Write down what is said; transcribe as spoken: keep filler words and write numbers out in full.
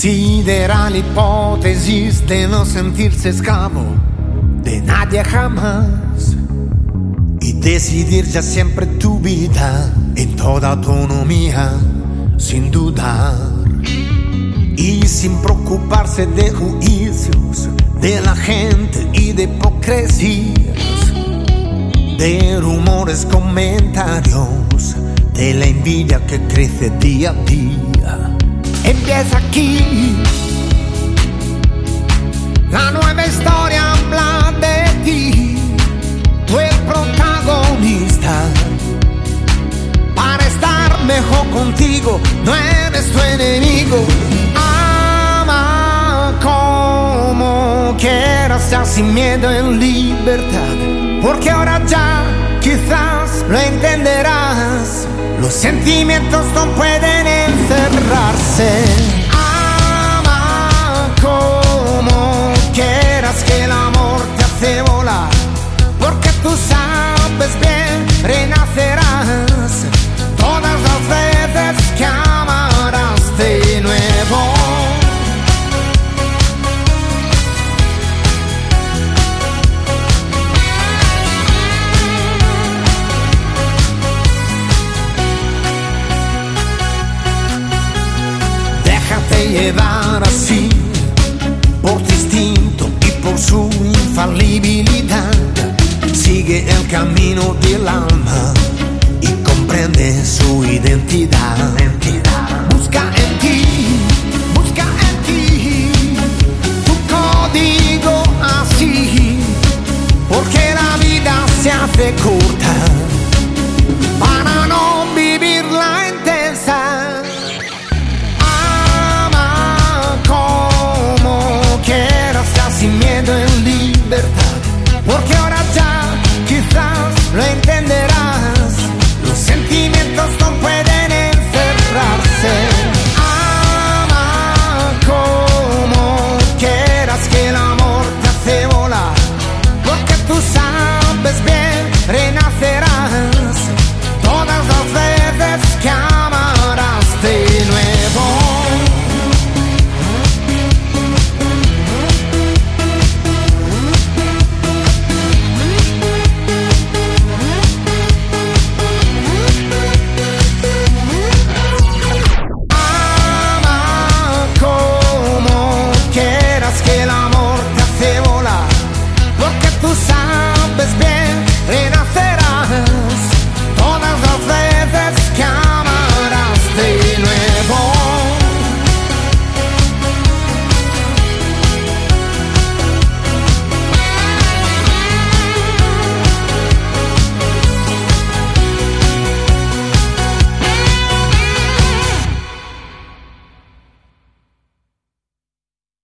Considera la hipótesis de no sentirse esclavo de nadie jamás y decidir ya siempre tu vida en toda autonomía, sin dudar y sin preocuparse de juicios de la gente y de hipocresías, de rumores, comentarios, de la envidia que crece día a día. Empieza aquí, la nueva historia habla de ti, tú el protagonista. Para estar mejor contigo, no eres tu enemigo. Ama como quieras, ya sin miedo, en libertad, porque ahora ya quizás lo entenderás. Los sentimientos no pueden encerrarse. Ama como quieras, que el amor te hace volar, porque tú sabes bien, renacerás todas las veces que amarás de nuevo. Llevar así por tu instinto y por su infalibilidad. Sigue el camino del alma y comprende su identidad. Busca en ti, busca en ti tu código así, porque la vida se hace corta para